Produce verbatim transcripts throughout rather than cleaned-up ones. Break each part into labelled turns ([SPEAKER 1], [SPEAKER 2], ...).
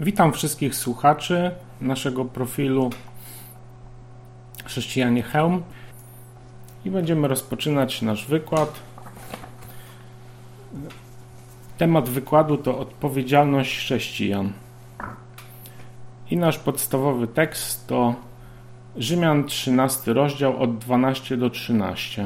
[SPEAKER 1] Witam wszystkich słuchaczy naszego profilu Chrześcijanie Chełm i będziemy rozpoczynać nasz wykład. Temat wykładu to odpowiedzialność chrześcijan. I nasz podstawowy tekst to Rzymian trzynasty rozdział od dwunastego do trzynastego.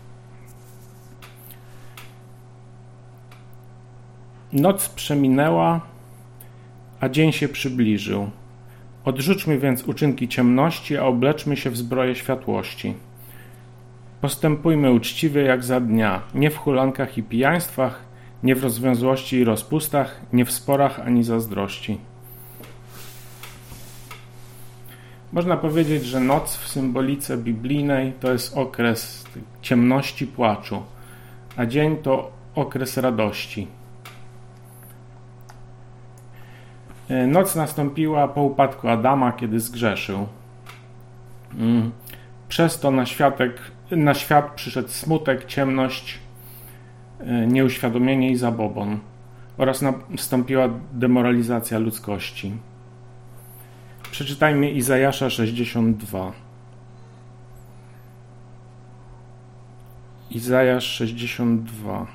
[SPEAKER 1] Noc przeminęła, a dzień się przybliżył. Odrzućmy więc uczynki ciemności, a obleczmy się w zbroję światłości. Postępujmy uczciwie jak za dnia, nie w hulankach i pijaństwach, nie w rozwiązłości i rozpustach, nie w sporach ani zazdrości. Można powiedzieć, że noc w symbolice biblijnej to jest okres ciemności, płaczu, a dzień to okres radości. Noc nastąpiła po upadku Adama, kiedy zgrzeszył. Przez to na, światek, na świat przyszedł smutek, ciemność, nieuświadomienie i zabobon oraz nastąpiła demoralizacja ludzkości. Przeczytajmy Izajasza sześćdziesiąt dwa. Izajasz sześćdziesiąt dwa.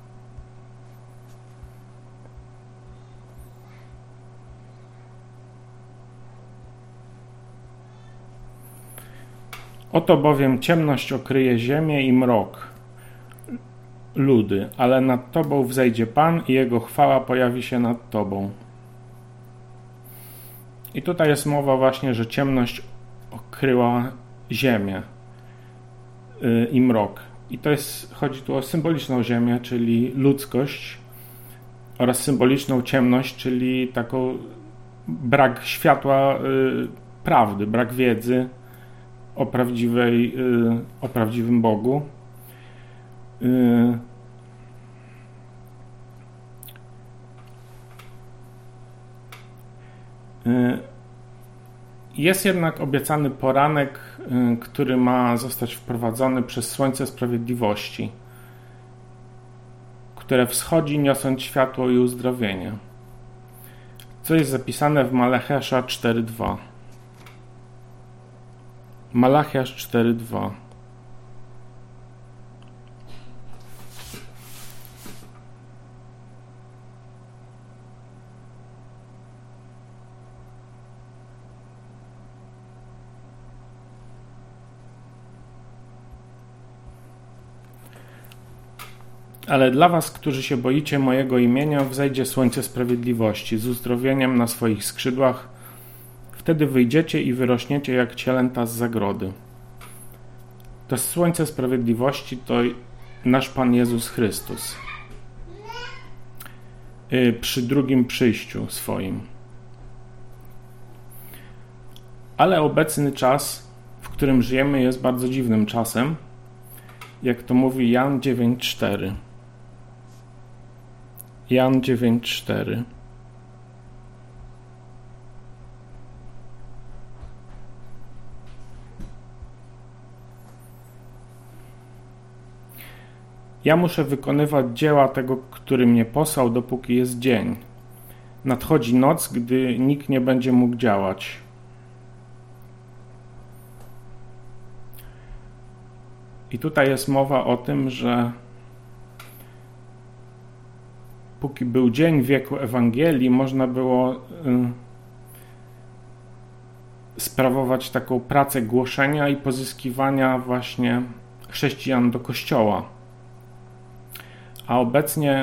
[SPEAKER 1] Oto bowiem ciemność okryje ziemię i mrok ludy, ale nad Tobą wzejdzie Pan i Jego chwała pojawi się nad Tobą. I tutaj jest mowa właśnie, że ciemność okryła ziemię yy, i mrok. I to jest, chodzi tu o symboliczną ziemię, czyli ludzkość, oraz symboliczną ciemność, czyli taką brak światła yy, prawdy, brak wiedzy o prawdziwej, yy, o prawdziwym Bogu. Yy. Jest jednak obiecany poranek, który ma zostać wprowadzony przez Słońce Sprawiedliwości, które wschodzi, niosąc światło i uzdrowienie, co jest zapisane w Malachiasza cztery dwa. Malachiasz cztery dwa. Ale dla was, którzy się boicie mojego imienia, wzejdzie słońce sprawiedliwości z uzdrowieniem na swoich skrzydłach. Wtedy wyjdziecie i wyrośniecie jak cielęta z zagrody. To słońce sprawiedliwości to nasz Pan Jezus Chrystus przy drugim przyjściu swoim. Ale obecny czas, w którym żyjemy, jest bardzo dziwnym czasem, jak to mówi Jan dziewięć cztery. Jan dziewięć cztery. Ja muszę wykonywać dzieła tego, który mnie posłał, dopóki jest dzień. Nadchodzi noc, gdy nikt nie będzie mógł działać. I tutaj jest mowa o tym, że póki był dzień w wieku Ewangelii, można było y, sprawować taką pracę głoszenia i pozyskiwania właśnie chrześcijan do Kościoła. A obecnie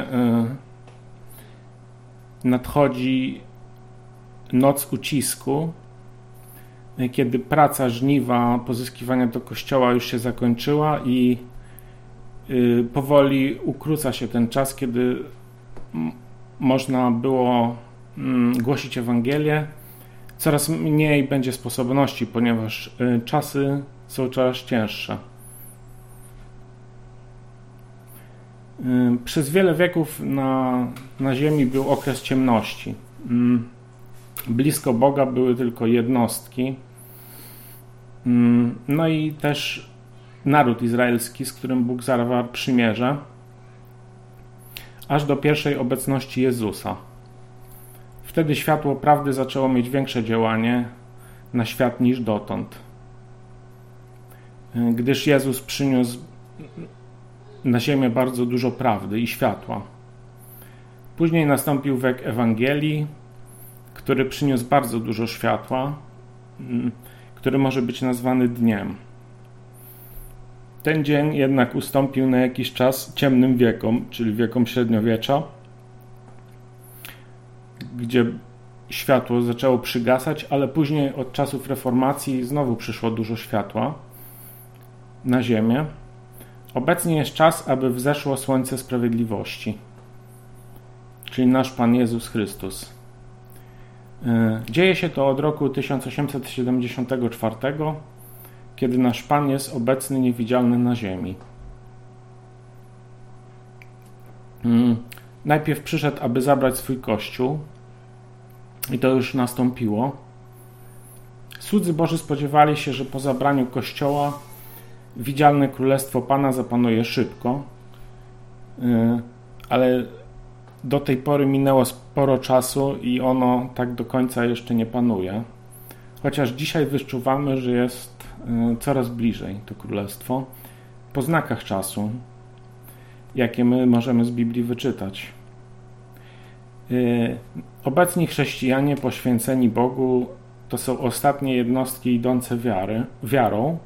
[SPEAKER 1] y, nadchodzi noc ucisku, kiedy praca żniwa pozyskiwania do Kościoła już się zakończyła i y, powoli ukróca się ten czas, kiedy m- można było m, głosić Ewangelię. Coraz mniej będzie sposobności, ponieważ y, czasy są coraz cięższe. Y, przez wiele wieków na, na ziemi był okres ciemności. Y, blisko Boga były tylko jednostki. No i też naród izraelski, z którym Bóg zawarł przymierze, aż do pierwszej obecności Jezusa. Wtedy światło prawdy zaczęło mieć większe działanie na świat niż dotąd. Gdyż Jezus przyniósł na ziemię bardzo dużo prawdy i światła. Później nastąpił wiek Ewangelii, który przyniósł bardzo dużo światła, który może być nazwany dniem. Ten dzień jednak ustąpił na jakiś czas ciemnym wiekom, czyli wiekom średniowiecza, gdzie światło zaczęło przygasać, ale później od czasów reformacji znowu przyszło dużo światła na ziemię. Obecnie jest czas, aby wzeszło słońce sprawiedliwości, czyli nasz Pan Jezus Chrystus. Dzieje się to od roku tysiąc osiemset siedemdziesiątego czwartego, kiedy nasz Pan jest obecny, niewidzialny na ziemi. Najpierw przyszedł, aby zabrać swój Kościół i to już nastąpiło. Słudzy Boży spodziewali się, że po zabraniu Kościoła widzialne Królestwo Pana zapanuje szybko, ale do tej pory minęło sporo czasu i ono tak do końca jeszcze nie panuje. Chociaż dzisiaj wyczuwamy, że jest coraz bliżej to Królestwo po znakach czasu, jakie my możemy z Biblii wyczytać. Obecni chrześcijanie poświęceni Bogu to są ostatnie jednostki idące wiary, wiarą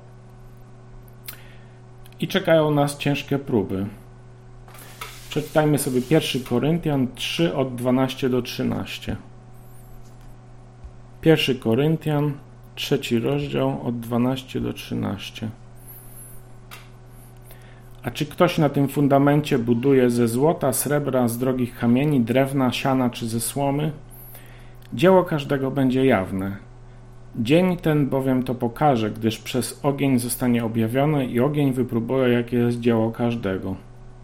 [SPEAKER 1] i czekają nas ciężkie próby. Przeczytajmy sobie pierwszy Koryntian trzy od dwunastego do trzynastego. pierwszy Koryntian, trzeci rozdział od dwunastego do trzynastego. A czy ktoś na tym fundamencie buduje ze złota, srebra, z drogich kamieni, drewna, siana czy ze słomy? Dzieło każdego będzie jawne. Dzień ten bowiem to pokaże, gdyż przez ogień zostanie objawione i ogień wypróbuje, jakie jest dzieło każdego.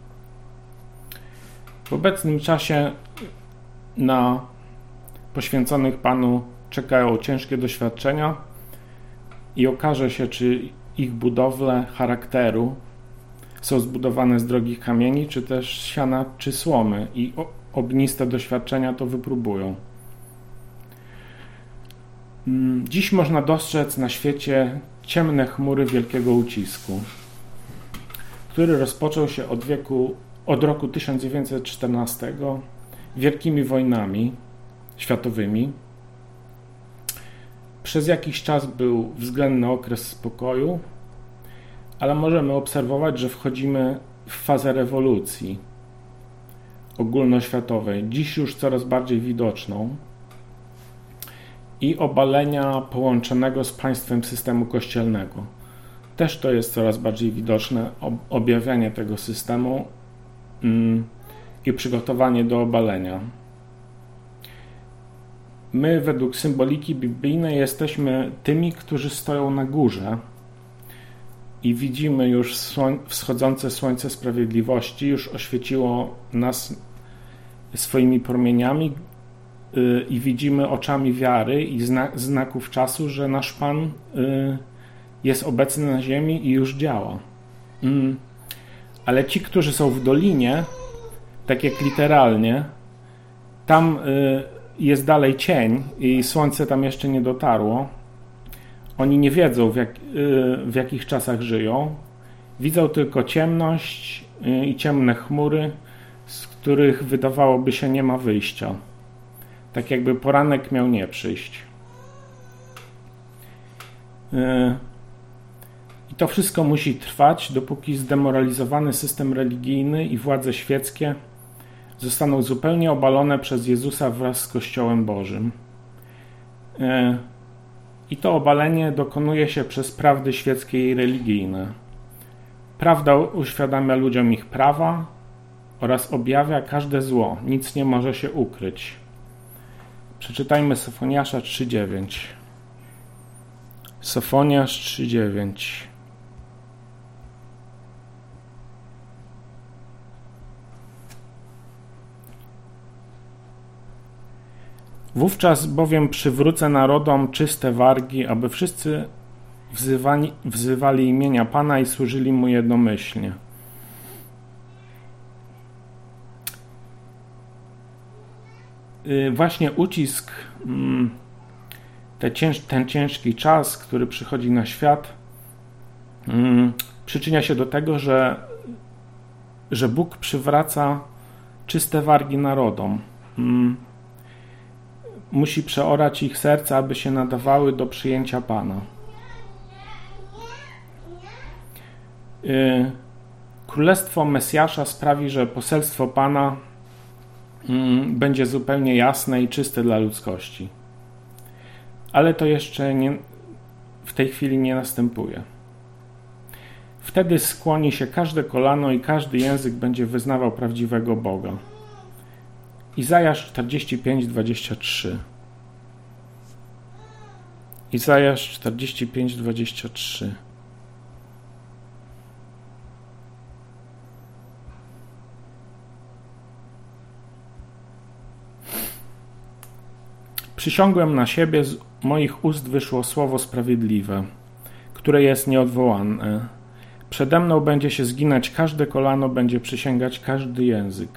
[SPEAKER 1] W obecnym czasie na poświęconych Panu czekają ciężkie doświadczenia i okaże się, czy ich budowle charakteru są zbudowane z drogich kamieni, czy też siana, czy słomy i ogniste doświadczenia to wypróbują. Dziś można dostrzec na świecie ciemne chmury wielkiego ucisku, który rozpoczął się od wieku, od roku tysiąc dziewięćset czternastego wielkimi wojnami światowymi. Przez jakiś czas był względny okres spokoju, ale możemy obserwować, że wchodzimy w fazę rewolucji ogólnoświatowej, dziś już coraz bardziej widoczną, i obalenia połączonego z państwem systemu kościelnego. Też to jest coraz bardziej widoczne, objawianie tego systemu mm, i przygotowanie do obalenia. My według symboliki biblijnej jesteśmy tymi, którzy stoją na górze i widzimy już słoń, wschodzące słońce sprawiedliwości, już oświeciło nas swoimi promieniami yy, i widzimy oczami wiary i zna, znaków czasu, że nasz Pan yy, jest obecny na ziemi i już działa. Yy. Ale ci, którzy są w dolinie, tak jak literalnie, tam yy, jest dalej cień i słońce tam jeszcze nie dotarło. Oni nie wiedzą, w, jak, w jakich czasach żyją. Widzą tylko ciemność i ciemne chmury, z których wydawałoby się nie ma wyjścia. Tak jakby poranek miał nie przyjść. I to wszystko musi trwać, dopóki zdemoralizowany system religijny i władze świeckie zostaną zupełnie obalone przez Jezusa wraz z Kościołem Bożym. I to obalenie dokonuje się przez prawdy świeckie i religijne. Prawda uświadamia ludziom ich prawa oraz objawia każde zło. Nic nie może się ukryć. Przeczytajmy Sofoniasza trzy dziewięć. Sofoniasz trzy dziewięć. Wówczas bowiem przywrócę narodom czyste wargi, aby wszyscy wzywali, wzywali imienia Pana i służyli Mu jednomyślnie. właśnie ucisk, te cięż, ten ciężki czas, który przychodzi na świat, przyczynia się do tego, że, że Bóg przywraca czyste wargi narodom. Musi przeorać ich serca, aby się nadawały do przyjęcia Pana. Królestwo Mesjasza sprawi, że poselstwo Pana będzie zupełnie jasne i czyste dla ludzkości. Ale to jeszcze nie, w tej chwili nie następuje. Wtedy skłoni się każde kolano i każdy język będzie wyznawał prawdziwego Boga. Izajasz czterdzieści pięć, dwadzieścia trzy. Izajasz czterdzieści pięć, dwadzieścia trzy. Przysiągłem na siebie, z moich ust wyszło słowo sprawiedliwe, które jest nieodwołalne. Przede mną będzie się zginać każde kolano, będzie przysięgać każdy język.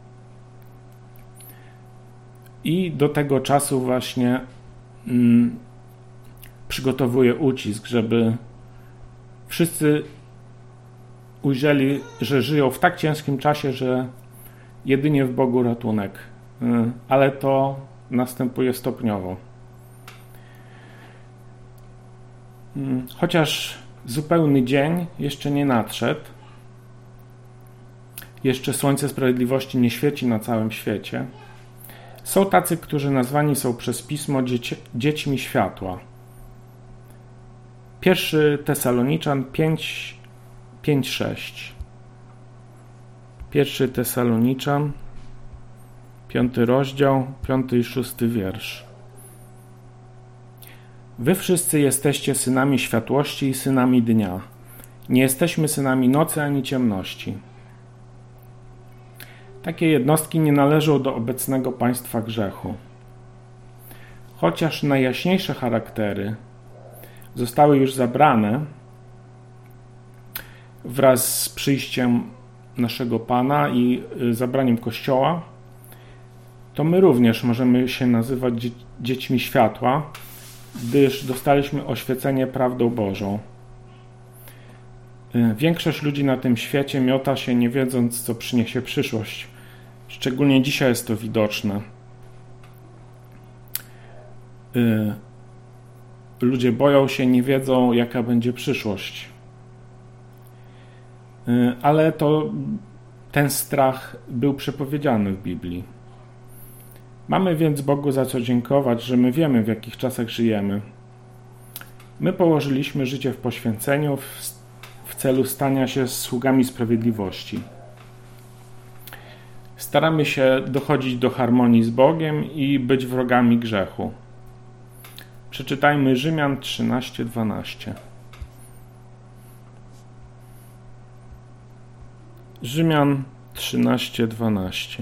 [SPEAKER 1] I do tego czasu właśnie mm, przygotowuję ucisk, żeby wszyscy ujrzeli, że żyją w tak ciężkim czasie, że jedynie w Bogu ratunek. Y, ale to następuje stopniowo. Y, chociaż zupełny dzień jeszcze nie nadszedł, jeszcze słońce sprawiedliwości nie świeci na całym świecie, są tacy, którzy nazwani są przez Pismo dzieci, dziećmi światła. Pierwszy Tesaloniczan pięć, pięć, sześć. Pierwszy Tesaloniczan, piąty rozdział, piąty i szósty wiersz. Wy wszyscy jesteście synami światłości i synami dnia. Nie jesteśmy synami nocy ani ciemności. Takie jednostki nie należą do obecnego państwa grzechu. Chociaż najjaśniejsze charaktery zostały już zabrane wraz z przyjściem naszego Pana i zabraniem Kościoła, to my również możemy się nazywać dzie- dziećmi światła, gdyż dostaliśmy oświecenie prawdą Bożą. Większość ludzi na tym świecie miota się, nie wiedząc, co przyniesie przyszłość. Szczególnie dzisiaj jest to widoczne. Ludzie boją się, nie wiedzą, jaka będzie przyszłość. Ale to ten strach był przepowiedziany w Biblii. Mamy więc Bogu za co dziękować, że my wiemy, w jakich czasach żyjemy. My położyliśmy życie w poświęceniu w, w celu stania się sługami sprawiedliwości. Staramy się dochodzić do harmonii z Bogiem i być wrogami grzechu. Przeczytajmy Rzymian trzynaście, dwanaście. Rzymian trzynaście, dwanaście.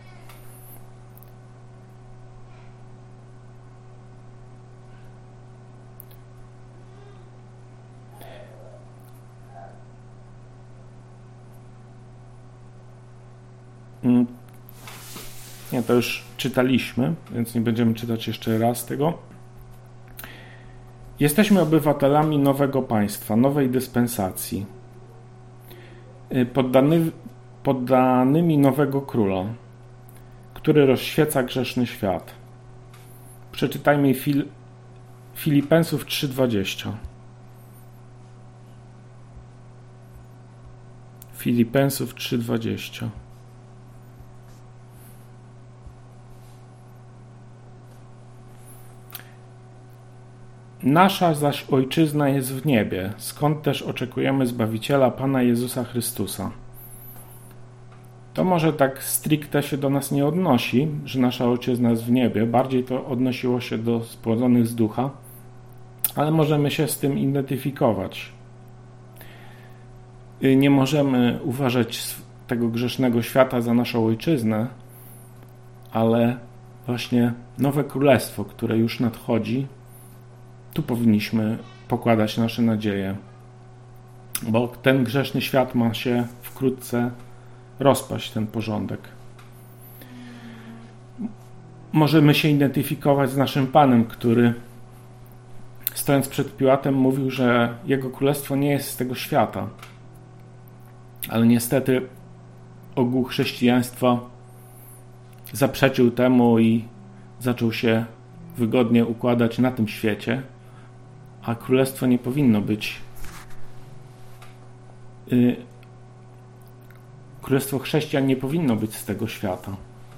[SPEAKER 1] Nie, to już czytaliśmy, więc nie będziemy czytać jeszcze raz tego. Jesteśmy obywatelami nowego państwa, nowej dyspensacji, poddany, poddanymi nowego króla, który rozświeca grzeszny świat. Przeczytajmy Fil, Filipensów trzy, dwadzieścia. Filipensów trzy, dwadzieścia. Nasza zaś ojczyzna jest w niebie, skąd też oczekujemy Zbawiciela Pana Jezusa Chrystusa. To może tak stricte się do nas nie odnosi, że nasza ojczyzna jest w niebie, bardziej to odnosiło się do spłodzonych z ducha, ale możemy się z tym identyfikować. Nie możemy uważać tego grzesznego świata za naszą ojczyznę, ale właśnie nowe królestwo, które już nadchodzi, tu powinniśmy pokładać nasze nadzieje, bo ten grzeszny świat ma się wkrótce rozpaść, ten porządek. możemy się identyfikować z naszym Panem, który stojąc przed Piłatem mówił, że Jego Królestwo nie jest z tego świata. Ale niestety ogół chrześcijaństwa zaprzeczył temu i zaczął się wygodnie układać na tym świecie, a Królestwo nie powinno być yy, Królestwo chrześcijan nie powinno być z tego świata.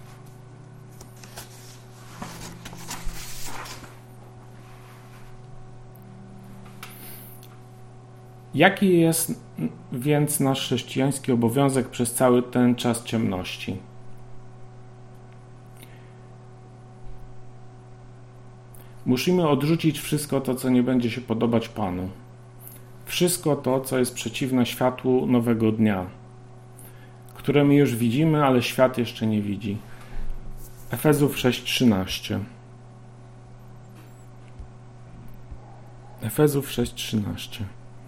[SPEAKER 1] Jaki jest więc nasz chrześcijański obowiązek przez cały ten czas ciemności? Musimy odrzucić wszystko to, co nie będzie się podobać Panu. Wszystko to, co jest przeciwne światłu nowego dnia, które my już widzimy, ale świat jeszcze nie widzi. Efezów sześć trzynaście. Efezów sześć trzynaście.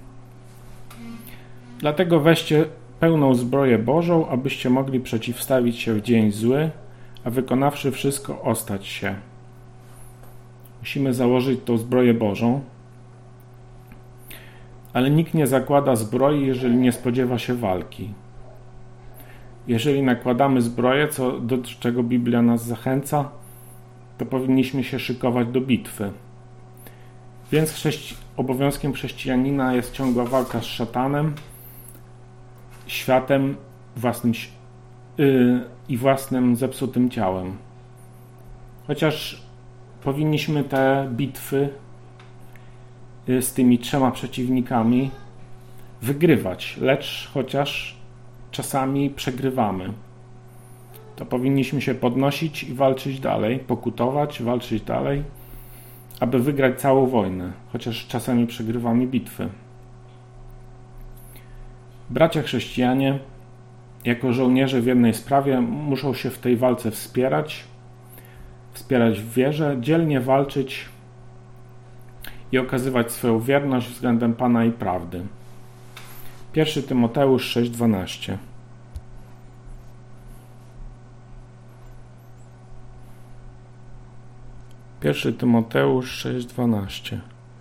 [SPEAKER 1] Dlatego weźcie pełną zbroję Bożą, abyście mogli przeciwstawić się w dzień zły, a wykonawszy wszystko, ostać się. Musimy założyć tą zbroję Bożą, ale nikt nie zakłada zbroi, jeżeli nie spodziewa się walki. Jeżeli nakładamy zbroję, co, do czego Biblia nas zachęca, to powinniśmy się szykować do bitwy. Więc chrześci- obowiązkiem chrześcijanina jest ciągła walka z szatanem, światem własnym yy, i własnym zepsutym ciałem. Chociaż powinniśmy te bitwy yy, z tymi trzema przeciwnikami wygrywać, lecz chociaż czasami przegrywamy, to powinniśmy się podnosić i walczyć dalej, pokutować, walczyć dalej, aby wygrać całą wojnę, chociaż czasami przegrywamy bitwy. Bracia chrześcijanie, jako żołnierze w jednej sprawie, muszą się w tej walce wspierać, wspierać w wierze, dzielnie walczyć i okazywać swoją wierność względem Pana i prawdy. Pierwszy Tymoteusz sześć dwanaście. Pierwszy Tymoteusz sześć dwanaście.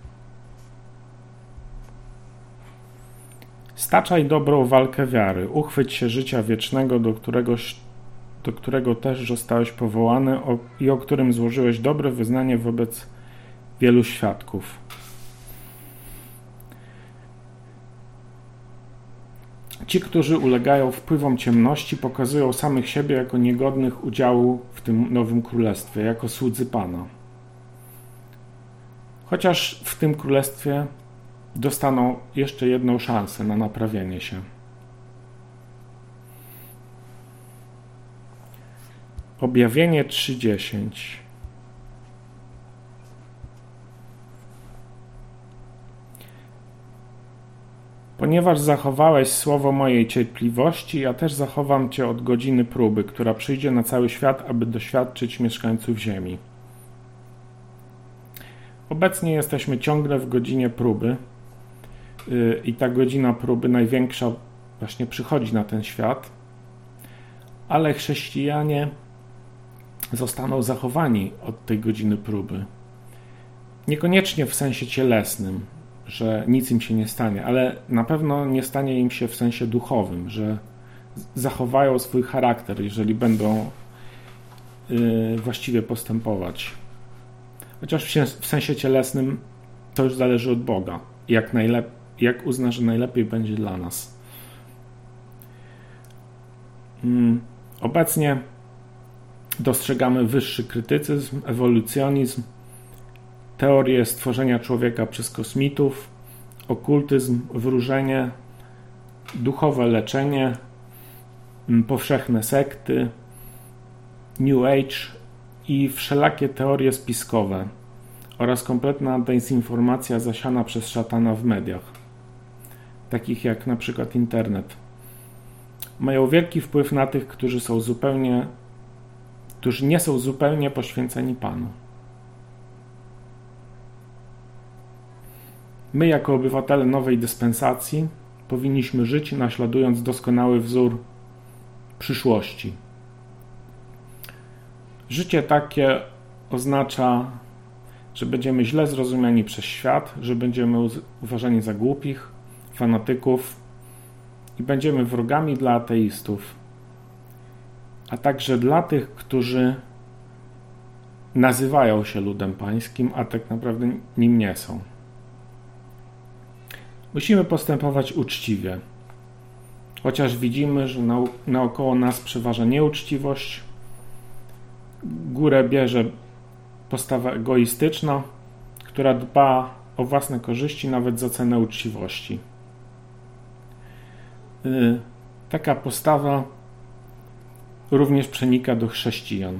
[SPEAKER 1] Staczaj dobrą walkę wiary, uchwyć się życia wiecznego, do którego, do którego też zostałeś powołany o, i o którym złożyłeś dobre wyznanie wobec wielu świadków. Ci, którzy ulegają wpływom ciemności, pokazują samych siebie jako niegodnych udziału w tym nowym królestwie, jako słudzy Pana. Chociaż w tym królestwie dostaną jeszcze jedną szansę na naprawienie się. Objawienie trzy dziesięć. Ponieważ zachowałeś słowo mojej cierpliwości, ja też zachowam cię od godziny próby, która przyjdzie na cały świat, aby doświadczyć mieszkańców ziemi. Obecnie jesteśmy ciągle w godzinie próby yy, i ta godzina próby największa właśnie przychodzi na ten świat, ale chrześcijanie zostaną zachowani od tej godziny próby. Niekoniecznie w sensie cielesnym, że nic im się nie stanie, ale na pewno nie stanie im się w sensie duchowym, że zachowają swój charakter, jeżeli będą yy, właściwie postępować. Chociaż w sensie cielesnym to już zależy od Boga, jak, najlep- jak uzna, że najlepiej będzie dla nas. Hmm. Obecnie dostrzegamy wyższy krytycyzm, ewolucjonizm, teorię stworzenia człowieka przez kosmitów, okultyzm, wróżenie, duchowe leczenie, powszechne sekty, New Age i wszelakie teorie spiskowe oraz kompletna dezinformacja zasiana przez szatana w mediach, takich jak na przykład internet. Mają wielki wpływ na tych, którzy są zupełnie, którzy nie są zupełnie poświęceni Panu. My, jako obywatele nowej dyspensacji, powinniśmy żyć naśladując doskonały wzór przyszłości. Życie takie oznacza, że będziemy źle zrozumiani przez świat, że będziemy uważani za głupich, fanatyków i będziemy wrogami dla ateistów, a także dla tych, którzy nazywają się ludem pańskim, a tak naprawdę nim nie są. Musimy postępować uczciwie, chociaż widzimy, że naokoło nas przeważa nieuczciwość, górę bierze postawa egoistyczna, która dba o własne korzyści nawet za cenę uczciwości. Yy, taka postawa również przenika do chrześcijan.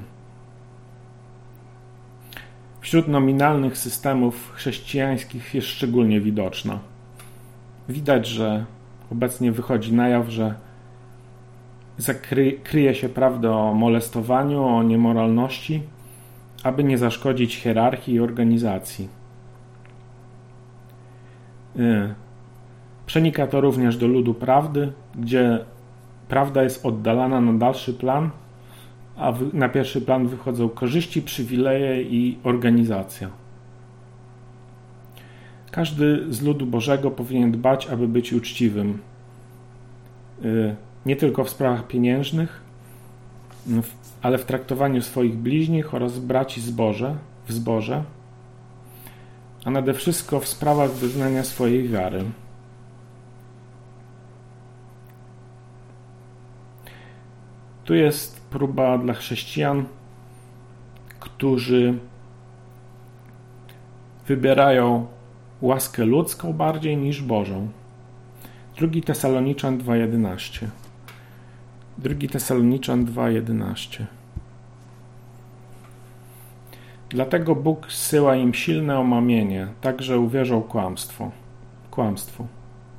[SPEAKER 1] Wśród nominalnych systemów chrześcijańskich jest szczególnie widoczna. Widać, że obecnie wychodzi na jaw, że zakry, kryje się prawdę o molestowaniu, o niemoralności, aby nie zaszkodzić hierarchii i organizacji. Przenika to również do ludu prawdy, gdzie prawda jest oddalana na dalszy plan, a na pierwszy plan wychodzą korzyści, przywileje i organizacja. Każdy z ludu Bożego powinien dbać, aby być uczciwym. Nie tylko w sprawach pieniężnych, ale w traktowaniu swoich bliźnich oraz braci zboże, w zborze, a nade wszystko w sprawach wyznania swojej wiary. Tu jest próba dla chrześcijan, którzy wybierają łaskę ludzką bardziej niż Bożą. Drugi Tesaloniczan dwa jedenaście. Drugi Tesaloniczan dwa jedenaście. Dlatego Bóg zsyła im silne omamienie, tak że uwierzą kłamstwo. Kłamstwu.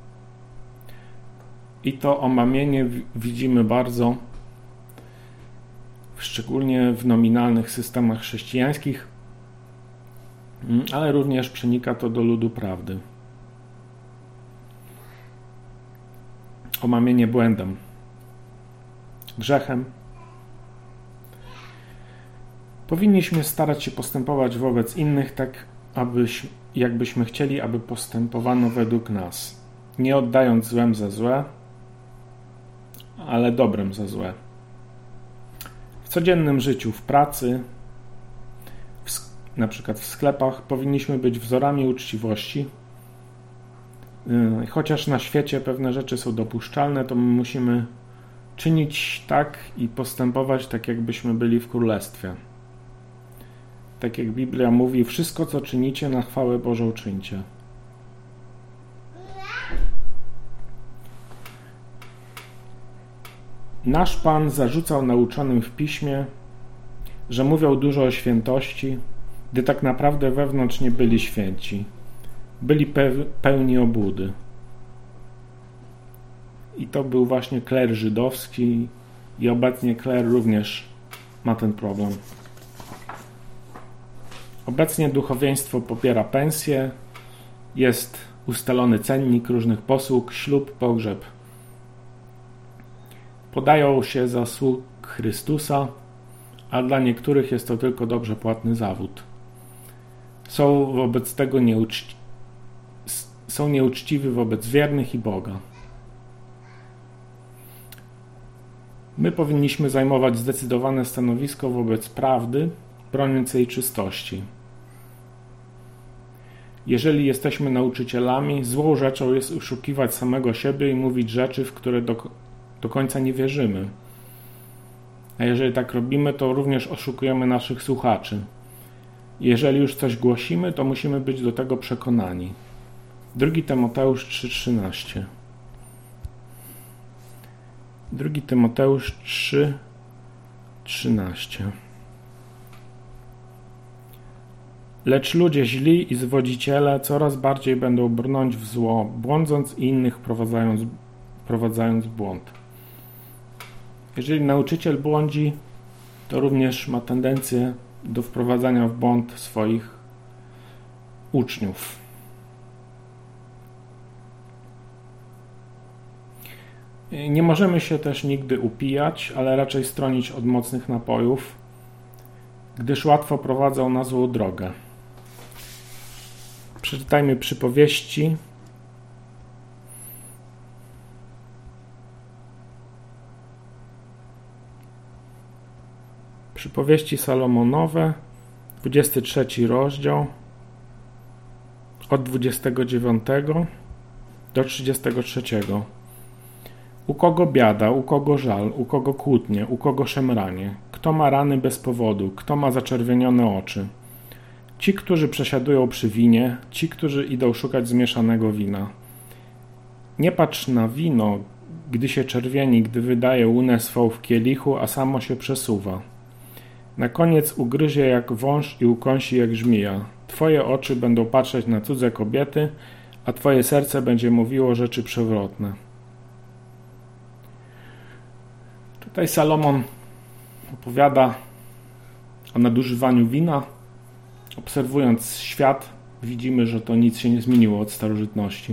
[SPEAKER 1] I to omamienie widzimy bardzo, szczególnie w nominalnych systemach chrześcijańskich, ale również przenika to do ludu prawdy. Omamienie błędem, grzechem. Powinniśmy starać się postępować wobec innych tak, abyś, jakbyśmy chcieli, aby postępowano według nas, nie oddając złem za złe, ale dobrem za złe. W codziennym życiu, w pracy, w, na przykład w sklepach, powinniśmy być wzorami uczciwości. Yy, chociaż na świecie pewne rzeczy są dopuszczalne, to my musimy czynić tak i postępować tak, jakbyśmy byli w Królestwie. Tak jak Biblia mówi, wszystko, co czynicie, na chwałę Bożą czyńcie. Nasz Pan zarzucał nauczonym w Piśmie, że mówią dużo o świętości, gdy tak naprawdę wewnątrz nie byli święci. Byli pełni obłudy. I to był właśnie kler żydowski i obecnie kler również ma ten problem. Obecnie duchowieństwo pobiera pensję, jest ustalony cennik różnych posług, ślub, pogrzeb. Podają się za sług Chrystusa, a dla niektórych jest to tylko dobrze płatny zawód. Są wobec tego nieuczci... są nieuczciwi wobec wiernych i Boga. My powinniśmy zajmować zdecydowane stanowisko wobec prawdy, broniąc jej czystości. Jeżeli jesteśmy nauczycielami, złą rzeczą jest oszukiwać samego siebie i mówić rzeczy, w które do, do końca nie wierzymy. A jeżeli tak robimy, to również oszukujemy naszych słuchaczy. Jeżeli już coś głosimy, to musimy być do tego przekonani. Drugi Tymoteusz trzy trzynaście. Drugi Tymoteusz trzy trzynaście. Lecz ludzie źli i zwodziciele coraz bardziej będą brnąć w zło, błądząc i innych wprowadzając, wprowadzając w błąd. Jeżeli nauczyciel błądzi, to również ma tendencję do wprowadzania w błąd swoich uczniów. Nie możemy się też nigdy upijać, ale raczej stronić od mocnych napojów. gdyż łatwo prowadzą na złą drogę. Przeczytajmy przypowieści. Przypowieści Salomonowe, dwudziesty trzeci rozdział, od dwudziestego dziewiątego do trzydziestego trzeciego. U kogo biada, u kogo żal, u kogo kłótnie, u kogo szemranie? Kto ma rany bez powodu, kto ma zaczerwienione oczy? Ci, którzy przesiadują przy winie, ci, którzy idą szukać zmieszanego wina. Nie patrz na wino, gdy się czerwieni, gdy wydaje łunę swą w kielichu, a samo się przesuwa. Na koniec ugryzie jak wąż i ukąsi jak żmija. Twoje oczy będą patrzeć na cudze kobiety, a twoje serce będzie mówiło rzeczy przewrotne. Tutaj Salomon opowiada o nadużywaniu wina. Obserwując świat, widzimy, że to nic się nie zmieniło od starożytności.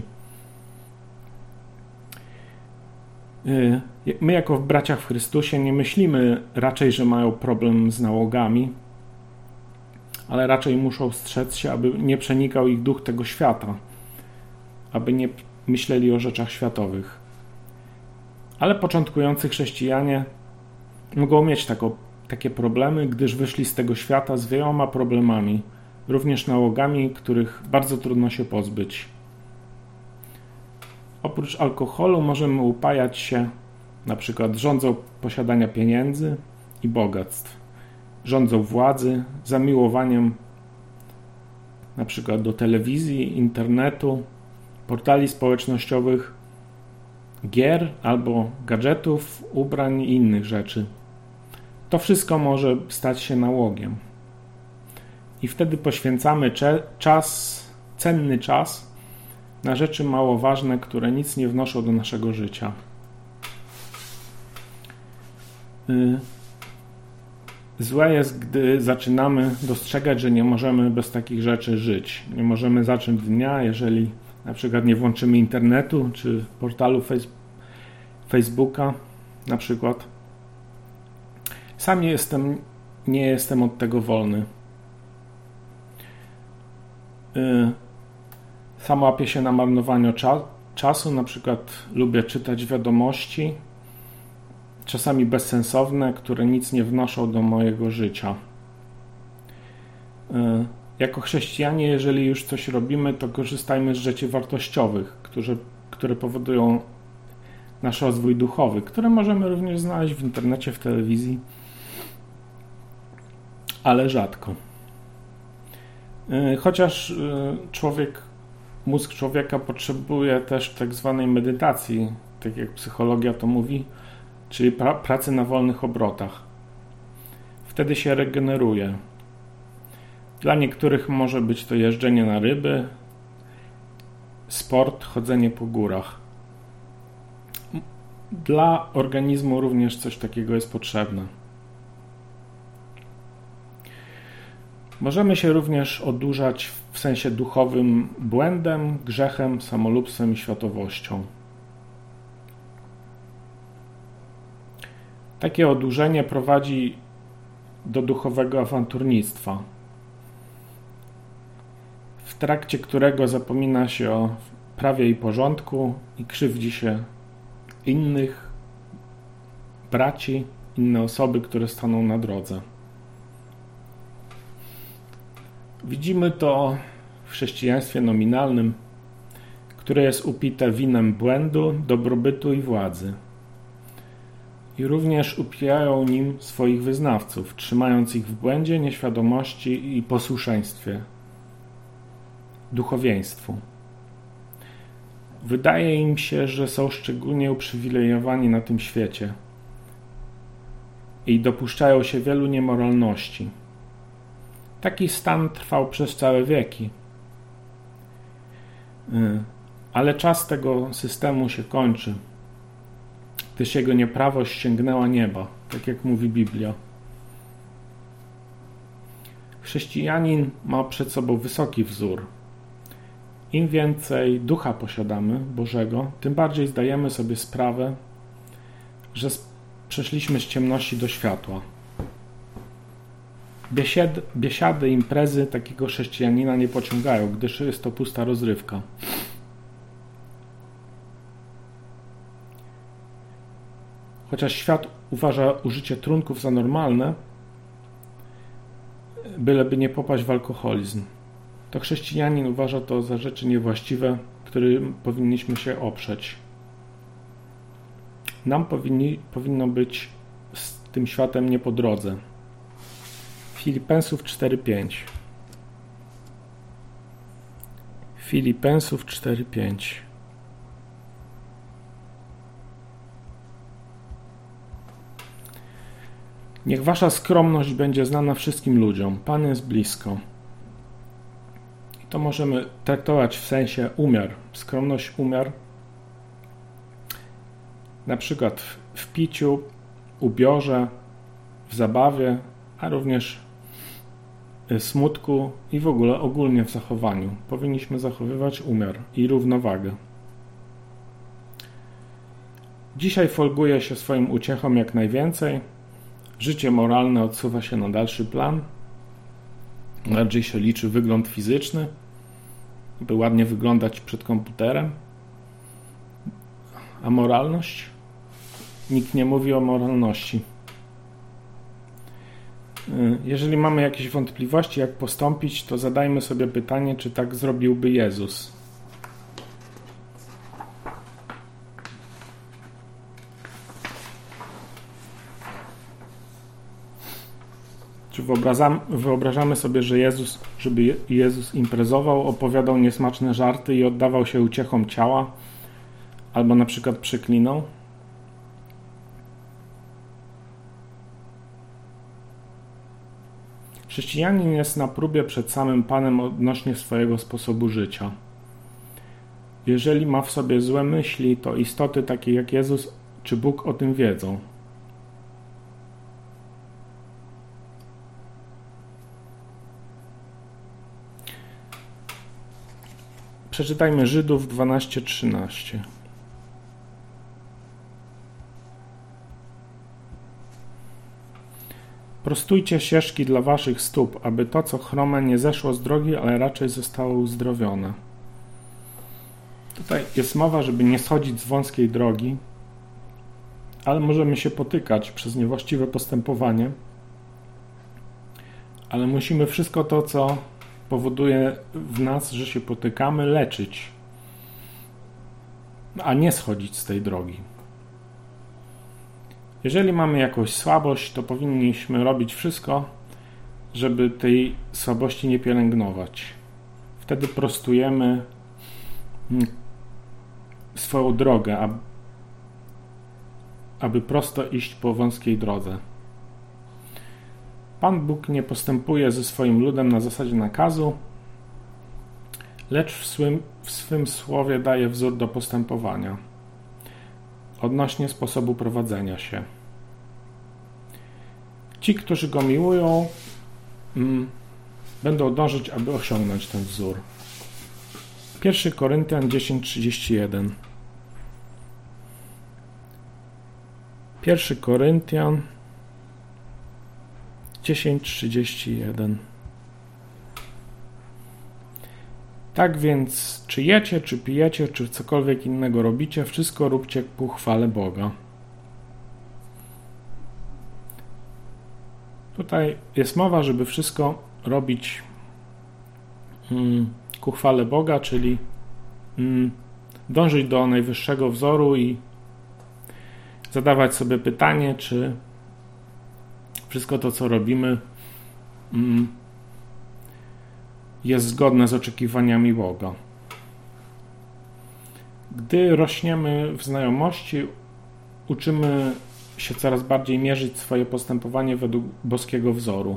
[SPEAKER 1] My jako bracia w Chrystusie nie myślimy raczej, że mają problem z nałogami, ale raczej muszą strzec się, aby nie przenikał ich duch tego świata, aby nie myśleli o rzeczach światowych. Ale początkujący chrześcijanie mogą mieć taką, takie problemy, gdyż wyszli z tego świata z wieloma problemami, również nałogami, których bardzo trudno się pozbyć. Oprócz alkoholu możemy upajać się na przykład rządzą posiadania pieniędzy i bogactw, rządzą władzy, zamiłowaniem na przykład do telewizji, internetu, portali społecznościowych, gier albo gadżetów, ubrań i innych rzeczy. To wszystko może stać się nałogiem. I wtedy poświęcamy czas, cenny czas na rzeczy mało ważne, które nic nie wnoszą do naszego życia. Złe jest, gdy zaczynamy dostrzegać, że nie możemy bez takich rzeczy żyć. Nie możemy zacząć dnia, jeżeli na przykład nie włączymy internetu czy portalu Facebooka na przykład. Sam nie jestem, nie jestem od tego wolny. Sam łapię się na marnowaniu cza- czasu, na przykład lubię czytać wiadomości, czasami bezsensowne, które nic nie wnoszą do mojego życia. Jako chrześcijanie, jeżeli już coś robimy, to korzystajmy z rzeczy wartościowych, które, które powodują nasz rozwój duchowy, które możemy również znaleźć w internecie, w telewizji, ale rzadko. Chociaż człowiek, mózg człowieka potrzebuje też tak zwanej medytacji, tak jak psychologia to mówi, czyli pra- pracy na wolnych obrotach. Wtedy się regeneruje. Dla niektórych może być to jeżdżenie na ryby, sport, chodzenie po górach. Dla organizmu również coś takiego jest potrzebne. Możemy się również odurzać w sensie duchowym błędem, grzechem, samolubstwem i światowością. Takie odurzenie prowadzi do duchowego awanturnictwa, w trakcie którego zapomina się o prawie i porządku i krzywdzi się innych braci, inne osoby, które staną na drodze. Widzimy to w chrześcijaństwie nominalnym, które jest upite winem błędu, dobrobytu i władzy. I również upijają nim swoich wyznawców, trzymając ich w błędzie, nieświadomości i posłuszeństwie, duchowieństwu. Wydaje im się, że są szczególnie uprzywilejowani na tym świecie i dopuszczają się wielu niemoralności. Taki stan trwał przez całe wieki. Ale czas tego systemu się kończy, gdyż jego nieprawość sięgnęła nieba, tak jak mówi Biblia. Chrześcijanin ma przed sobą wysoki wzór. Im więcej ducha posiadamy, Bożego, tym bardziej zdajemy sobie sprawę, że przeszliśmy z ciemności do światła. Biesiady, biesiady, imprezy takiego chrześcijanina nie pociągają, gdyż jest to pusta rozrywka. Chociaż świat uważa użycie trunków za normalne, byleby nie popaść w alkoholizm, to chrześcijanin uważa to za rzeczy niewłaściwe, którym powinniśmy się oprzeć. Nam powinni, powinno być z tym światem nie po drodze. Filipensów cztery pięć. Filipensów cztery pięć. Niech wasza skromność będzie znana wszystkim ludziom. Pan jest blisko. I to możemy traktować w sensie umiar. Skromność, umiar. Na przykład w, w piciu, ubiorze, w zabawie, a również w smutku i w ogóle ogólnie w zachowaniu. Powinniśmy zachowywać umiar i równowagę. Dzisiaj folguje się swoim uciechom jak najwięcej. Życie moralne odsuwa się na dalszy plan. Bardziej się liczy wygląd fizyczny, by ładnie wyglądać przed komputerem. A moralność? Nikt nie mówi o moralności. Jeżeli mamy jakieś wątpliwości, jak postąpić, to zadajmy sobie pytanie, czy tak zrobiłby Jezus. Czy wyobrażamy, wyobrażamy sobie, że Jezus, żeby Jezus imprezował, opowiadał niesmaczne żarty i oddawał się uciechom ciała, albo na przykład przeklinał? Chrześcijanin jest na próbie przed samym Panem odnośnie swojego sposobu życia. Jeżeli ma w sobie złe myśli, to istoty takie jak Jezus czy Bóg o tym wiedzą. Przeczytajmy Żydów dwanaście trzynaście. Prostujcie ścieżki dla waszych stóp, aby to, co chrome, nie zeszło z drogi, ale raczej zostało uzdrowione. Tutaj jest mowa, żeby nie schodzić z wąskiej drogi, ale możemy się potykać przez niewłaściwe postępowanie, ale musimy wszystko to, co powoduje w nas, że się potykamy, leczyć, a nie schodzić z tej drogi. Jeżeli mamy jakąś słabość, to powinniśmy robić wszystko, żeby tej słabości nie pielęgnować. Wtedy prostujemy swoją drogę, aby prosto iść po wąskiej drodze. Pan Bóg nie postępuje ze swoim ludem na zasadzie nakazu, lecz w swym, w swym słowie daje wzór do postępowania odnośnie sposobu prowadzenia się. Ci, którzy Go miłują, mm, będą dążyć, aby osiągnąć ten wzór. pierwszy Koryntian dziesięć trzydzieści jeden. pierwszy Koryntian dziesięć trzydzieści jeden. Tak więc, czy jecie, czy pijecie, czy cokolwiek innego robicie, wszystko róbcie ku chwale Boga. Tutaj jest mowa, żeby wszystko robić mm, ku chwale Boga, czyli mm, dążyć do najwyższego wzoru i zadawać sobie pytanie, czy wszystko to, co robimy, mm, jest zgodne z oczekiwaniami Boga. Gdy rośniemy w znajomości, uczymy się coraz bardziej mierzyć swoje postępowanie według boskiego wzoru.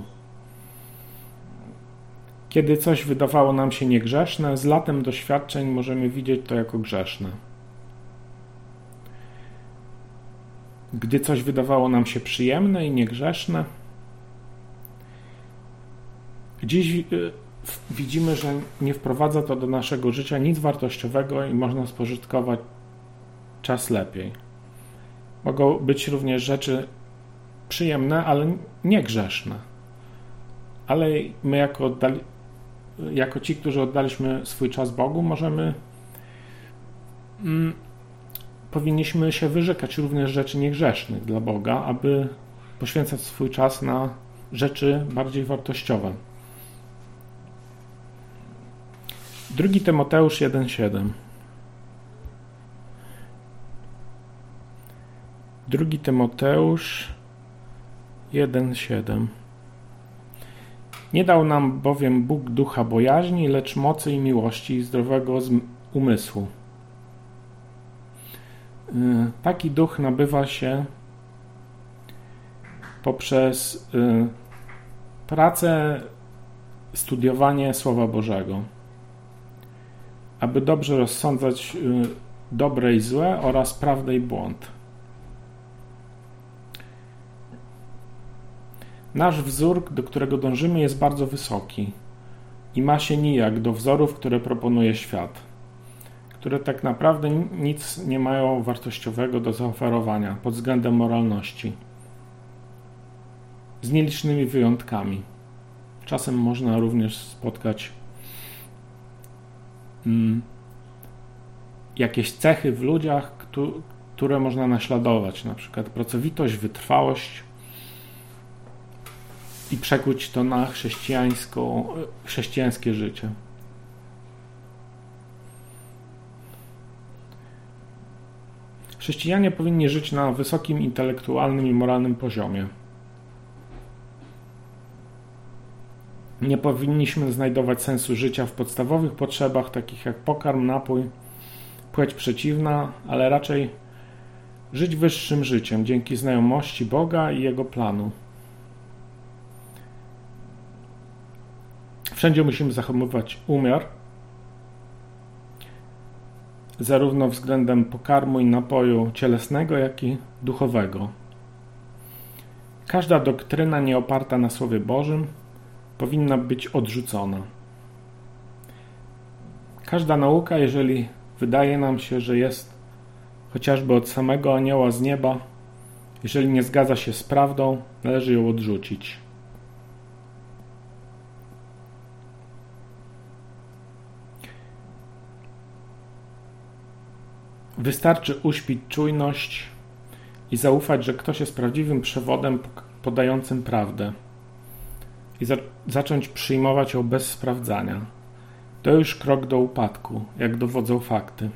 [SPEAKER 1] Kiedy coś wydawało nam się niegrzeszne, z latem doświadczeń możemy widzieć to jako grzeszne. Gdy coś wydawało nam się przyjemne i niegrzeszne, dziś widzimy, że nie wprowadza to do naszego życia nic wartościowego i można spożytkować czas lepiej. Mogą być również rzeczy przyjemne, ale niegrzeszne. ale my jako, oddali, jako ci, którzy oddaliśmy swój czas Bogu, możemy mm, powinniśmy się wyrzekać również rzeczy niegrzesznych dla Boga, aby poświęcać swój czas na rzeczy bardziej wartościowe. Drugi Tymoteusz jeden siedem. Drugi Tymoteusz jeden siedem. Nie dał nam bowiem Bóg ducha bojaźni, lecz mocy i miłości i zdrowego umysłu. Taki duch nabywa się poprzez pracę, studiowanie Słowa Bożego, aby dobrze rozsądzać dobre i złe oraz prawdę i błąd. Nasz wzór, do którego dążymy, jest bardzo wysoki i ma się nijak do wzorów, które proponuje świat, które tak naprawdę nic nie mają wartościowego do zaoferowania pod względem moralności. Z nielicznymi wyjątkami. Czasem można również spotkać mm, jakieś cechy w ludziach, które można naśladować, na przykład pracowitość, wytrwałość, i przekuć to na chrześcijańską, chrześcijańskie życie. Chrześcijanie powinni żyć na wysokim intelektualnym i moralnym poziomie. Nie powinniśmy znajdować sensu życia w podstawowych potrzebach, takich jak pokarm, napój, płeć przeciwna, ale raczej żyć wyższym życiem dzięki znajomości Boga i Jego planu. Wszędzie musimy zachowywać umiar, zarówno względem pokarmu i napoju cielesnego, jak i duchowego. Każda doktryna nie oparta na Słowie Bożym powinna być odrzucona. Każda nauka, jeżeli wydaje nam się, że jest chociażby od samego anioła z nieba, jeżeli nie zgadza się z prawdą, należy ją odrzucić. Wystarczy uśpić czujność i zaufać, że ktoś jest prawdziwym przewodem podającym prawdę i za- zacząć przyjmować ją bez sprawdzania. To już krok do upadku, jak dowodzą fakty.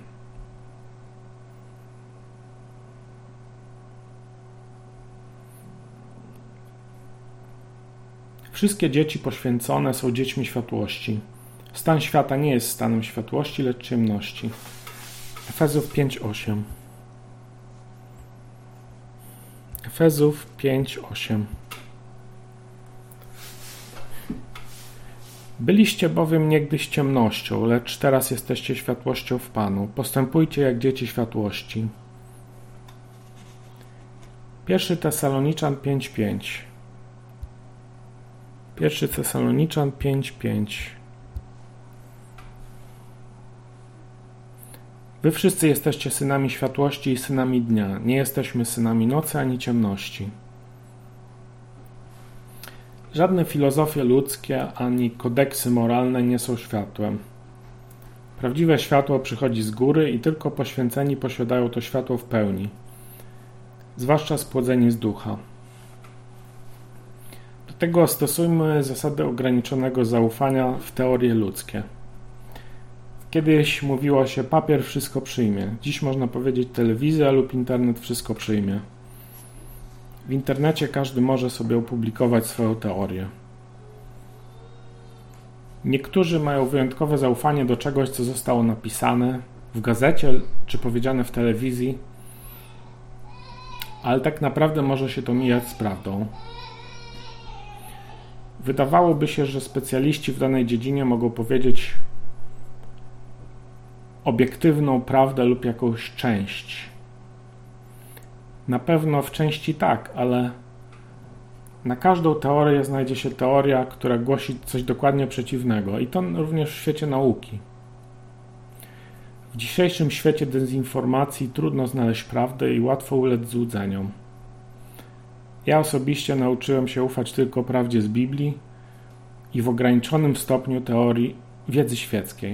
[SPEAKER 1] Wszystkie dzieci poświęcone są dziećmi światłości. Stan świata nie jest stanem światłości, lecz ciemności. Efezów pięć osiem. Efezów pięć osiem. Byliście bowiem niegdyś ciemnością, lecz teraz jesteście światłością w Panu. Postępujcie jak dzieci światłości. Pierwszy Tesaloniczan pięć pięć. Pierwszy Tesaloniczan pięć pięć. Wy wszyscy jesteście synami światłości i synami dnia. Nie jesteśmy synami nocy ani ciemności. Żadne filozofie ludzkie ani kodeksy moralne nie są światłem. Prawdziwe światło przychodzi z góry i tylko poświęceni posiadają to światło w pełni, zwłaszcza spłodzeni z ducha. Do tego stosujmy zasady ograniczonego zaufania w teorie ludzkie. Kiedyś mówiło się, papier wszystko przyjmie. Dziś można powiedzieć, telewizja lub internet wszystko przyjmie. W internecie każdy może sobie opublikować swoją teorię. Niektórzy mają wyjątkowe zaufanie do czegoś, co zostało napisane w gazecie czy powiedziane w telewizji, ale tak naprawdę może się to mijać z prawdą. Wydawałoby się, że specjaliści w danej dziedzinie mogą powiedzieć obiektywną prawdę lub jakąś część. Na pewno w części tak, ale na każdą teorię znajdzie się teoria, która głosi coś dokładnie przeciwnego i to również w świecie nauki. W dzisiejszym świecie dezinformacji trudno znaleźć prawdę i łatwo ulec złudzeniom. Ja osobiście nauczyłem się ufać tylko prawdzie z Biblii i w ograniczonym stopniu teorii wiedzy świeckiej.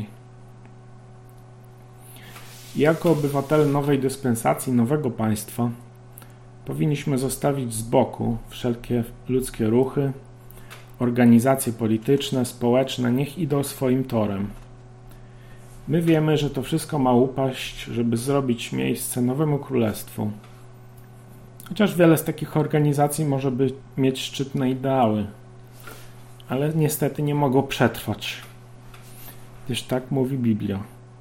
[SPEAKER 1] Jako obywatele nowej dyspensacji, nowego państwa, powinniśmy zostawić z boku wszelkie ludzkie ruchy, organizacje polityczne, społeczne, niech idą swoim torem. My wiemy, że to wszystko ma upaść, żeby zrobić miejsce nowemu królestwu. Chociaż wiele z takich organizacji może by mieć szczytne ideały, ale niestety nie mogą przetrwać, gdyż tak mówi Biblia.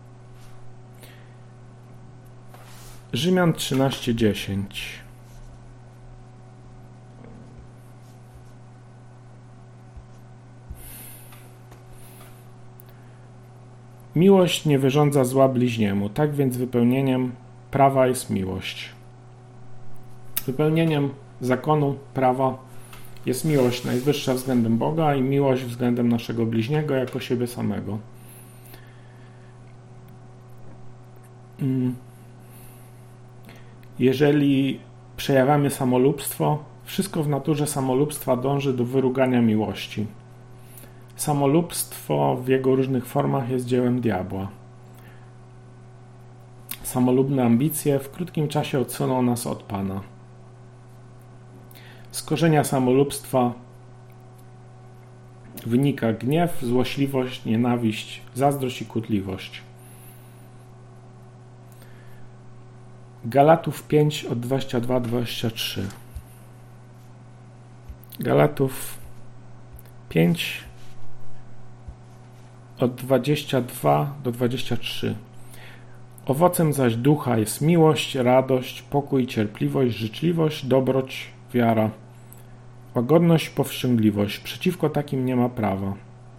[SPEAKER 1] Rzymian trzynaście dziesięć. Miłość nie wyrządza zła bliźniemu, tak więc wypełnieniem prawa jest miłość. Wypełnieniem zakonu, prawa jest miłość najwyższa względem Boga i miłość względem naszego bliźniego jako siebie samego. Jeżeli przejawiamy samolubstwo, wszystko w naturze samolubstwa dąży do wyrugania miłości. Samolubstwo w jego różnych formach jest dziełem diabła. Samolubne ambicje w krótkim czasie odsuną nas od Pana. Z korzenia samolubstwa wynika gniew, złośliwość, nienawiść, zazdrość i kłótliwość. Galatów pięć od dwudziestego drugiego do dwudziestego trzeciego. Galatów pięć od dwudziestego drugiego do dwudziestego trzeciego. Owocem zaś ducha jest miłość, radość, pokój, cierpliwość, życzliwość, dobroć, wiara, łagodność, powściągliwość. Przeciwko takim nie ma prawa.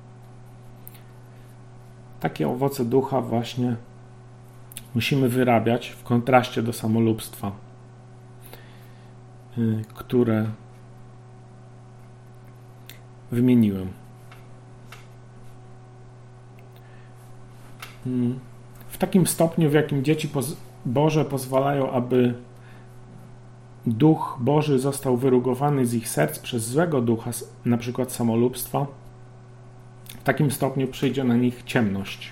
[SPEAKER 1] Takie owoce ducha właśnie musimy wyrabiać w kontraście do samolubstwa, które wymieniłem. W takim stopniu, w jakim dzieci Boże pozwalają, aby Duch Boży został wyrugowany z ich serc przez złego ducha, na przykład samolubstwa, w takim stopniu przyjdzie na nich ciemność.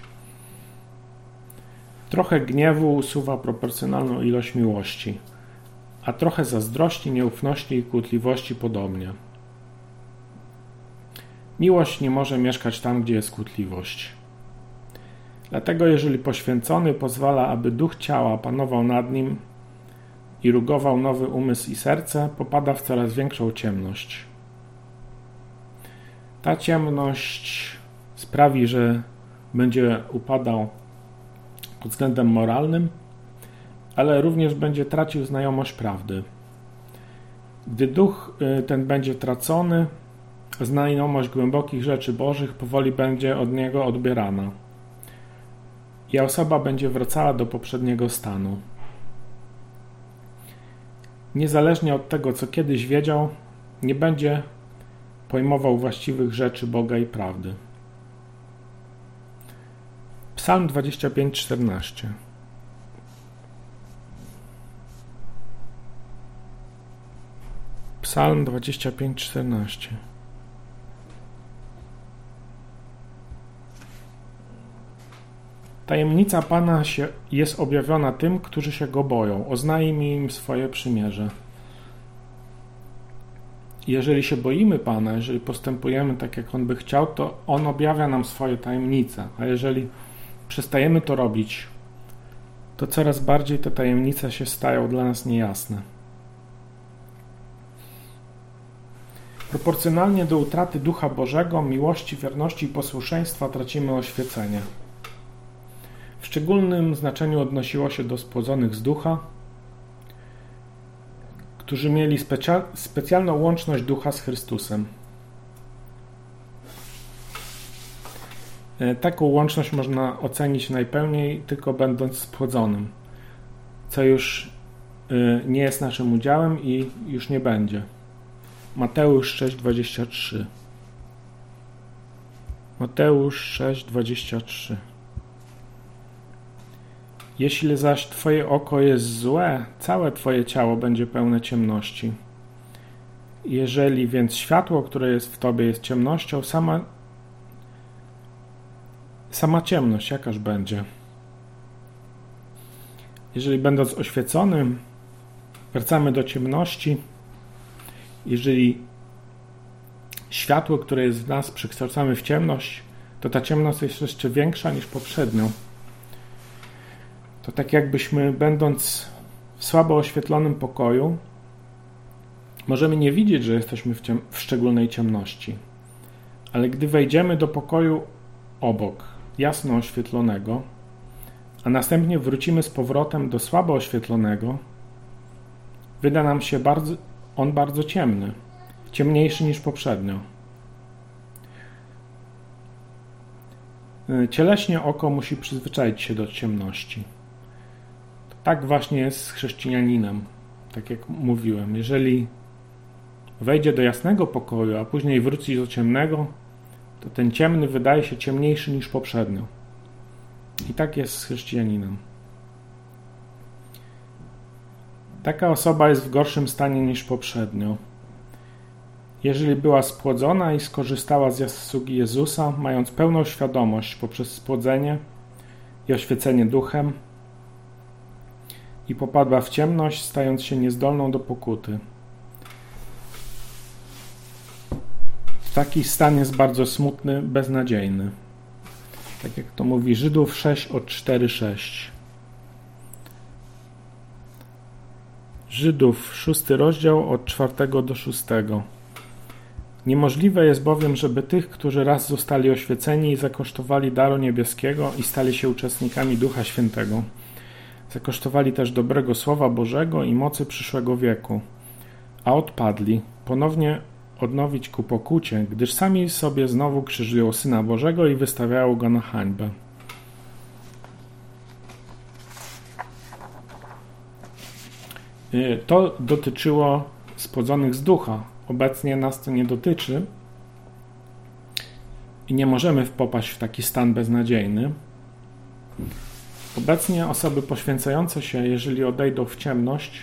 [SPEAKER 1] Trochę gniewu usuwa proporcjonalną ilość miłości, a trochę zazdrości, nieufności i kłótliwości podobnie. Miłość nie może mieszkać tam, gdzie jest kłótliwość. Dlatego jeżeli poświęcony pozwala, aby duch ciała panował nad nim i rugował nowy umysł i serce, popada w coraz większą ciemność. Ta ciemność sprawi, że będzie upadał pod względem moralnym, ale również będzie tracił znajomość prawdy. Gdy duch ten będzie tracony, znajomość głębokich rzeczy Bożych powoli będzie od niego odbierana i osoba będzie wracała do poprzedniego stanu. Niezależnie od tego, co kiedyś wiedział, nie będzie pojmował właściwych rzeczy Boga i prawdy. Psalm dwadzieścia pięć czternaście. Psalm dwadzieścia pięć czternaście. Tajemnica Pana się jest objawiona tym, którzy się Go boją. Oznajmi im swoje przymierze. Jeżeli się boimy Pana, jeżeli postępujemy tak, jak On by chciał, to On objawia nam swoje tajemnice. A jeżeli przestajemy to robić, to coraz bardziej te tajemnice się stają dla nas niejasne. Proporcjonalnie do utraty Ducha Bożego, miłości, wierności i posłuszeństwa tracimy oświecenie. W szczególnym znaczeniu odnosiło się do spłodzonych z ducha, którzy mieli specia- specjalną łączność ducha z Chrystusem. Taką łączność można ocenić najpełniej tylko będąc spłodzonym, co już nie jest naszym udziałem i już nie będzie. Mateusz sześć dwadzieścia trzy. Mateusz sześć dwadzieścia trzy. Jeśli zaś Twoje oko jest złe, całe Twoje ciało będzie pełne ciemności. Jeżeli więc światło, które jest w Tobie, jest ciemnością, sama sama ciemność, jakaż będzie? Jeżeli będąc oświeconym, wracamy do ciemności, jeżeli światło, które jest w nas, przekształcamy w ciemność, to ta ciemność jest jeszcze większa niż poprzednio. To tak jakbyśmy, będąc w słabo oświetlonym pokoju, możemy nie widzieć, że jesteśmy w, ciem- w szczególnej ciemności, ale gdy wejdziemy do pokoju obok, jasno oświetlonego, a następnie wrócimy z powrotem do słabo oświetlonego, wyda nam się bardzo, on bardzo ciemny, ciemniejszy niż poprzednio. Cieleśnie oko musi przyzwyczaić się do ciemności. Tak właśnie jest z chrześcijaninem, tak jak mówiłem. Jeżeli wejdzie do jasnego pokoju, a później wróci do ciemnego, to ten ciemny wydaje się ciemniejszy niż poprzednio. I tak jest z chrześcijaninem. Taka osoba jest w gorszym stanie niż poprzednio. Jeżeli była spłodzona i skorzystała z zasługi Jezusa, mając pełną świadomość poprzez spłodzenie i oświecenie duchem, i popadła w ciemność, stając się niezdolną do pokuty. Taki stan jest bardzo smutny, beznadziejny. Tak jak to mówi Żydów sześć od cztery sześć. Żydów szósty rozdział od czwartego do szóstego. Niemożliwe jest bowiem, żeby tych, którzy raz zostali oświeceni i zakosztowali daru niebieskiego i stali się uczestnikami Ducha Świętego, zakosztowali też dobrego Słowa Bożego i mocy przyszłego wieku, a odpadli, ponownie odnowić ku pokucie, gdyż sami sobie znowu krzyżują Syna Bożego i wystawiają Go na hańbę. To dotyczyło spłodzonych z ducha. Obecnie nas to nie dotyczy i nie możemy popaść w taki stan beznadziejny. Obecnie osoby poświęcające się, jeżeli odejdą w ciemność,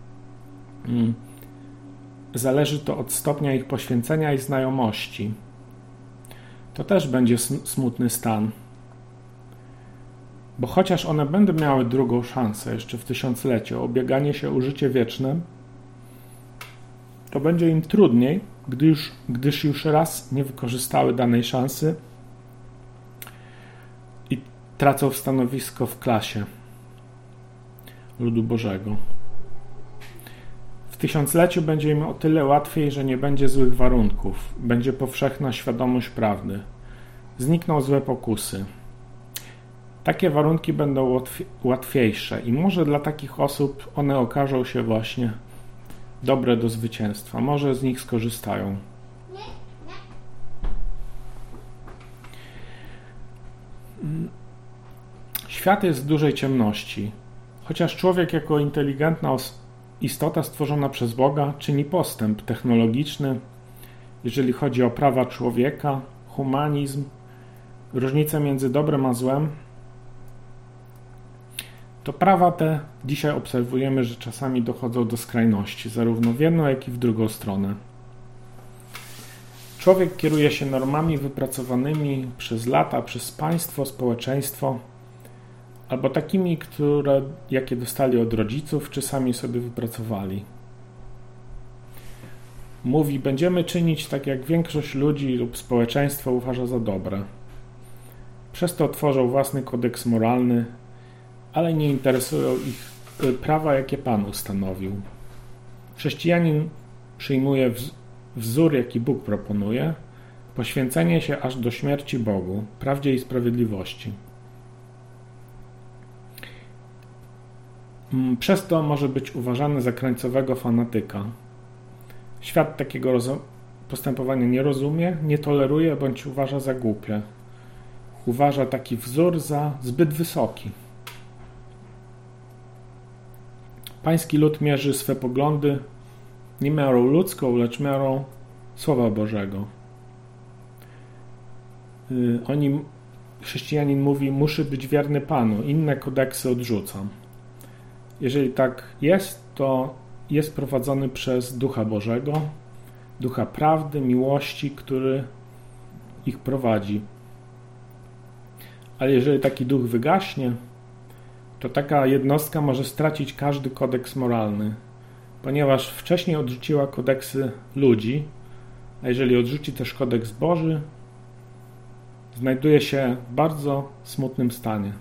[SPEAKER 1] zależy to od stopnia ich poświęcenia i znajomości. To też będzie smutny stan. Bo chociaż one będą miały drugą szansę jeszcze w tysiącleciu, ubieganie się o życie wieczne, to będzie im trudniej, gdy już, gdyż już raz nie wykorzystały danej szansy i tracą stanowisko w klasie ludu Bożego. W tysiącleciu będzie im o tyle łatwiej, że nie będzie złych warunków, będzie powszechna świadomość prawdy, znikną złe pokusy. Takie warunki będą łatwiejsze i może dla takich osób one okażą się właśnie dobre do zwycięstwa. Może z nich skorzystają. Świat jest w dużej ciemności. Chociaż człowiek jako inteligentna istota stworzona przez Boga czyni postęp technologiczny, jeżeli chodzi o prawa człowieka, humanizm, różnicę między dobrem a złem, to prawa te dzisiaj obserwujemy, że czasami dochodzą do skrajności, zarówno w jedną, jak i w drugą stronę. Człowiek kieruje się normami wypracowanymi przez lata, przez państwo, społeczeństwo, albo takimi, które, jakie dostali od rodziców, czy sami sobie wypracowali. Mówi, będziemy czynić tak, jak większość ludzi lub społeczeństwo uważa za dobre. Przez to tworzą własny kodeks moralny, ale nie interesują ich prawa, jakie Pan ustanowił. Chrześcijanin przyjmuje wzór, jaki Bóg proponuje, poświęcenie się aż do śmierci Bogu, prawdzie i sprawiedliwości. Przez to może być uważany za krańcowego fanatyka. Świat takiego postępowania nie rozumie, nie toleruje bądź uważa za głupie. Uważa taki wzór za zbyt wysoki. Pański lud mierzy swe poglądy nie miarą ludzką, lecz miarą Słowa Bożego. Oni, chrześcijanin mówi, muszę być wierny Panu, inne kodeksy odrzucam. Jeżeli tak jest, to jest prowadzony przez Ducha Bożego, Ducha prawdy, miłości, który ich prowadzi. Ale jeżeli taki duch wygaśnie, to taka jednostka może stracić każdy kodeks moralny, ponieważ wcześniej odrzuciła kodeksy ludzi, a jeżeli odrzuci też kodeks Boży, znajduje się w bardzo smutnym stanie.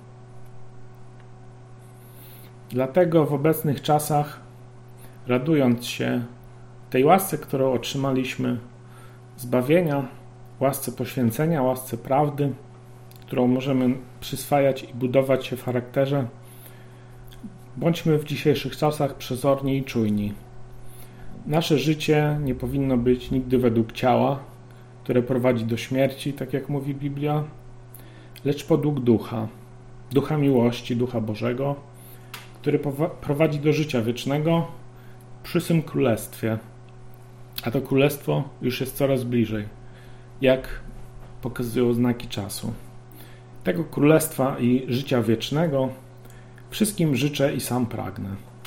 [SPEAKER 1] Dlatego w obecnych czasach, radując się tej łasce, którą otrzymaliśmy, zbawienia, łasce poświęcenia, łasce prawdy, którą możemy przyswajać i budować się w charakterze, bądźmy w dzisiejszych czasach przezorni i czujni. Nasze życie nie powinno być nigdy według ciała, które prowadzi do śmierci, tak jak mówi Biblia, lecz podług ducha, ducha miłości, ducha Bożego, który prowadzi do życia wiecznego przy swym królestwie. A to królestwo już jest coraz bliżej, jak pokazują znaki czasu. Tego królestwa i życia wiecznego wszystkim życzę i sam pragnę.